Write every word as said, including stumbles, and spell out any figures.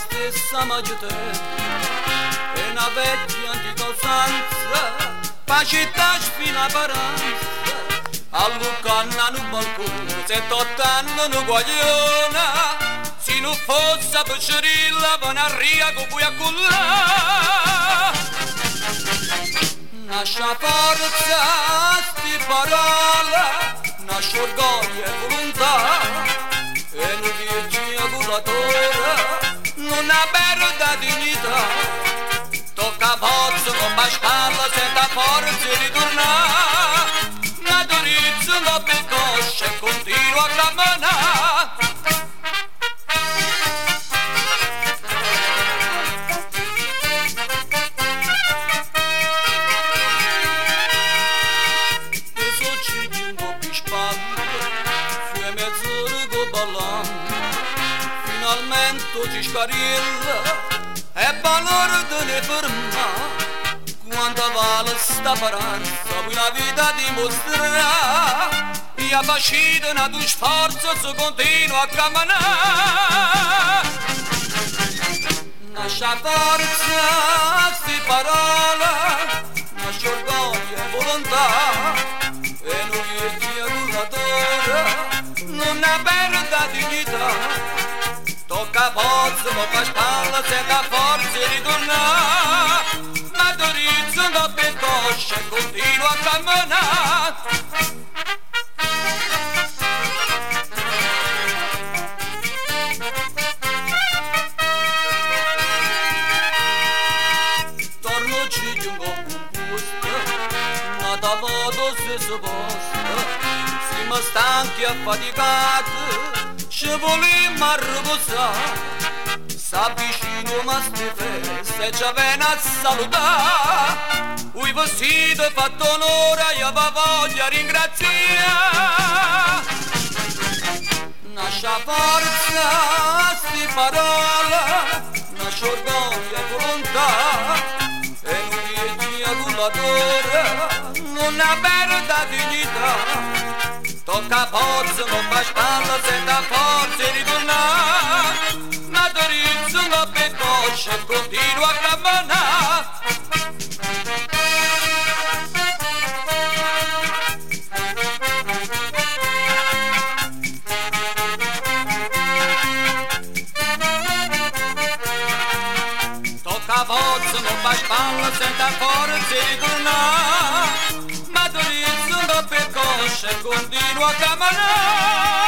stessa maggiore e una vecchia antica usanza pa città spina paranza a Lucana no balcone se t'ottanno no guagliona se non fosse piccerilla va a ria con cui a culla nasce forza sti parola nasce orgoglio e volontà e non dici aculatore non ha perda dignità tocca forza con la spalla senza forza di tornare ma Dorizzo non percosce e continua a camminare finalmente ci scarilla e valore de ne ferma quando vale sta paranza poi la vita dimostrerà e a facile una tua sforzo si continua a camminare nasce forza sti parole nasce orgoglio e volontà e non riesci a rullatore non ha perda dignità tocca forza, ma fa spalla senza forza di tornare ma Dorizzo non percosce e continua a camminare torno ci giungo composta nata vado se si posta siamo stanchi e affaticati ci volimmo a riposare s'avvicino ma ste feste e ci viene a salutare ui vestito fatto onore e aveva voglia ringraziare nasce forza sti parole nasce orgoglio e volontà e non riesci a cullatore non ha perda dignità tocca forza, non fa spalla senza forza di tornare ma Dorizzo non percosce e continua a camminare tocca forza, non fa spalla senza forza di tornare ma Dorizzo non percosce e continua a camminare